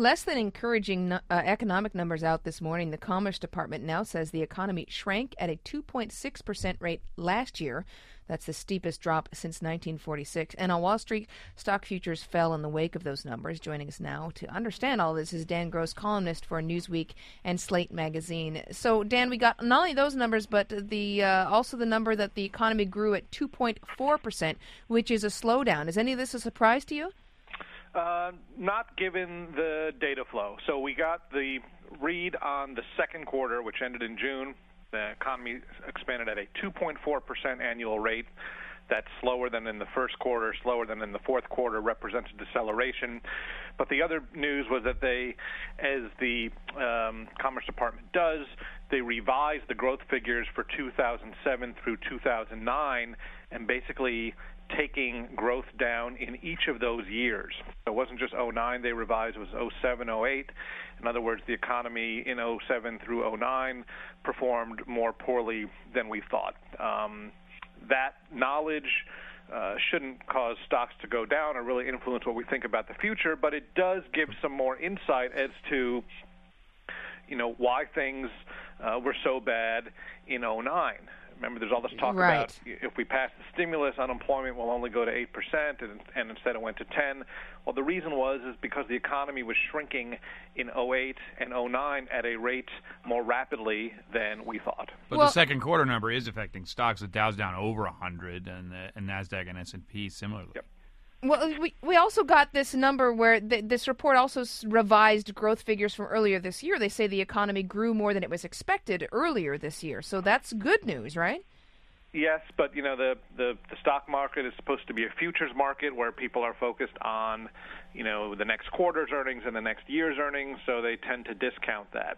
Less than encouraging economic numbers out this morning. The Commerce Department now says the economy shrank at a 2.6% rate last year. That's the steepest drop since 1946. And on Wall Street, stock futures fell in the wake of those numbers. Joining us now to understand all this is Dan Gross, columnist for Newsweek and Slate Magazine. So, Dan, we got not only those numbers, but the also the number that the economy grew at 2.4%, which is a slowdown. Is any of this a surprise to you? Not given the data flow. So we got the read on the second quarter, which ended in June. The economy expanded at a 2.4% annual rate. That's slower than in the first quarter, slower than in the fourth quarter, represents a deceleration. But the other news was that they, as the Commerce Department does, they revised the growth figures for 2007 through 2009 and basically taking growth down in each of those years. So it wasn't just 09 they revised, it was 07, 08. In other words, the economy in 07 through 09 performed more poorly than we thought. That knowledge shouldn't cause stocks to go down or really influence what we think about the future, but it does give some more insight as to why things were so bad in 09. Remember, there's all this talk about if we pass the stimulus, unemployment will only go to 8%, and instead it went to 10. Well, the reason is because the economy was shrinking in 08 and 09 at a rate more rapidly than we thought. But the second quarter number is affecting stocks. The Dow's down over 100, and NASDAQ and S&P similarly. Yep. Well, we also got this number where this report also revised growth figures from earlier this year. They say the economy grew more than it was expected earlier this year. So that's good news, right? Yes, but the stock market is supposed to be a futures market where people are focused on the next quarter's earnings and the next year's earnings, so they tend to discount that.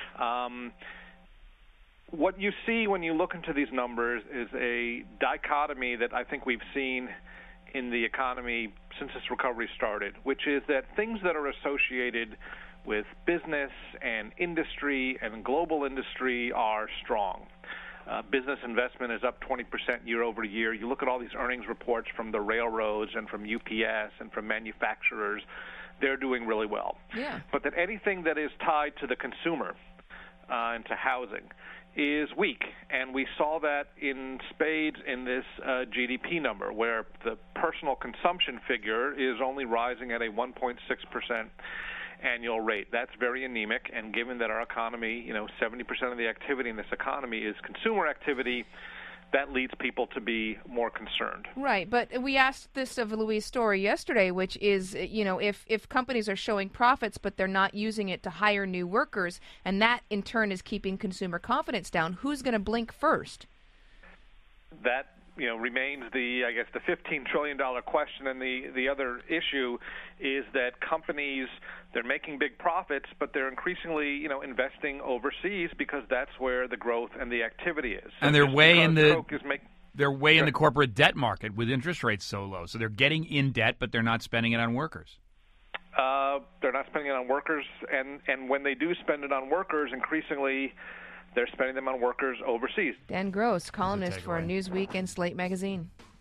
What you see when you look into these numbers is a dichotomy that I think we've seen in the economy since this recovery started, which is that things that are associated with business and industry and global industry are strong. Business investment is up 20% year over year. You look at all these earnings reports from the railroads and from UPS and from manufacturers, they're doing really well. Yeah. But that anything that is tied to the consumer and to housing is weak, and we saw that in spades in this GDP number, where the personal consumption figure is only rising at a 1.6% annual rate. That's very anemic, and given that our economy, 70% of the activity in this economy is consumer activity, that leads people to be more concerned. Right, but we asked this of Louise Story yesterday, which is, if companies are showing profits but they're not using it to hire new workers, and that in turn is keeping consumer confidence down, who's going to blink first? That remains the $15 trillion question. And the other issue is that companies, they're making big profits, but they're increasingly, investing overseas because that's where the growth and the activity is. So and they're way in the corporate debt market with interest rates so low. So they're getting in debt, but they're not spending it on workers. They're not spending it on workers, and when they do spend it on workers, increasingly they're spending them on workers overseas. Dan Gross, columnist for Newsweek and Slate Magazine.